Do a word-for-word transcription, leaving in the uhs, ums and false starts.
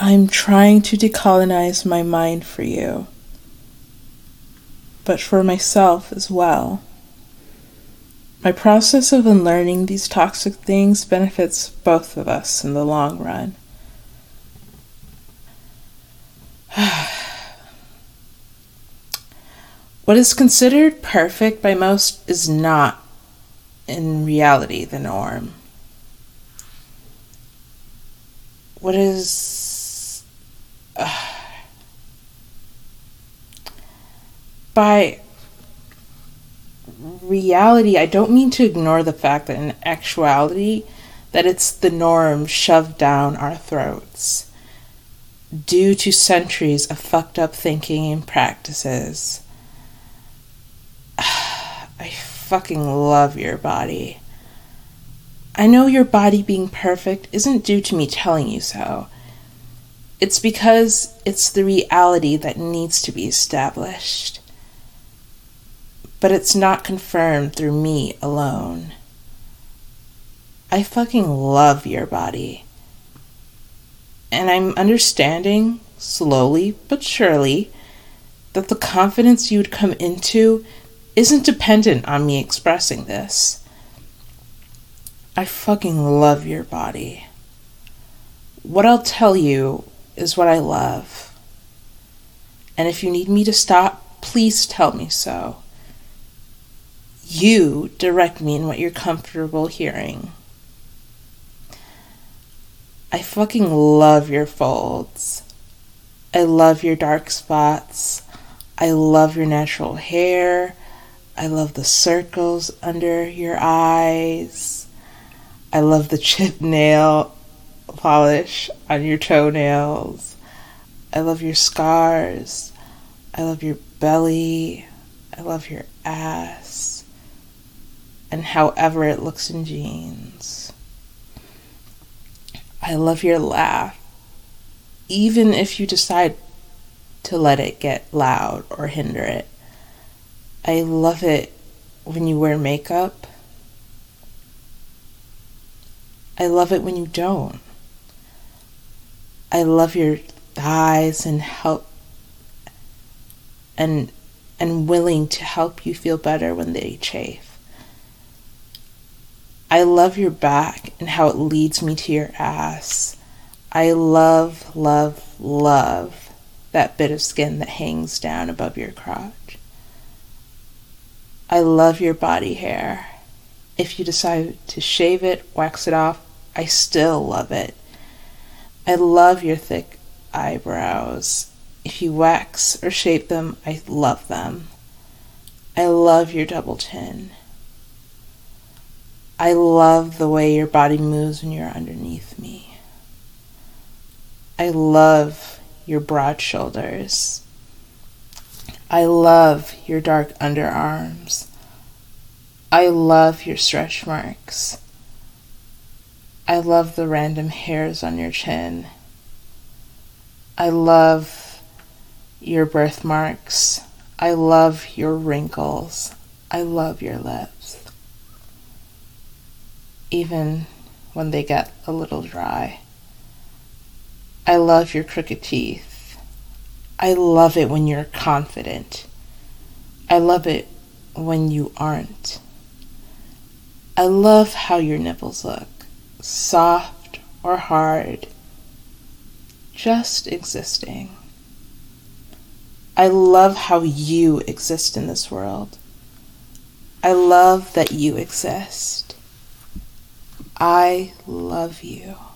I'm trying to decolonize my mind for you, but for myself as well. My process of unlearning these toxic things benefits both of us in the long run. What is considered perfect by most is not, in reality, the norm. What is... Uh, by reality, I don't mean to ignore the fact that in actuality, that it's the norm shoved down our throats due to centuries of fucked up thinking and practices. I fucking love your body. I know your body being perfect isn't due to me telling you so. It's because it's the reality that needs to be established. But it's not confirmed through me alone. I fucking love your body. And I'm understanding, slowly but surely, that the confidence you would come into isn't dependent on me expressing this. I fucking love your body. What I'll tell you is what I love. And if you need me to stop, please tell me so. You direct me in what you're comfortable hearing. I fucking love your folds. I love your dark spots. I love your natural hair. I love the circles under your eyes. I love the chip nail polish on your toenails. I love your scars. I love your belly. I love your ass. And however it looks in jeans. I love your laugh. Even if you decide to let it get loud or hinder it. I love it when you wear makeup. I love it when you don't. I love your thighs and help and and willing to help you feel better when they chafe. I love your back and how it leads me to your ass. I love, love, love that bit of skin that hangs down above your crotch. I love your body hair. If you decide to shave it, wax it off, I still love it. I love your thick eyebrows. If you wax or shape them, I love them. I love your double chin. I love the way your body moves when you're underneath me. I love your broad shoulders. I love your dark underarms. I love your stretch marks. I love the random hairs on your chin. I love your birthmarks. I love your wrinkles. I love your lips. Even when they get a little dry. I love your crooked teeth. I love it when you're confident. I love it when you aren't. I love how your nipples look. Soft or hard. Just existing. I love how you exist in this world. I love that you exist. I love you.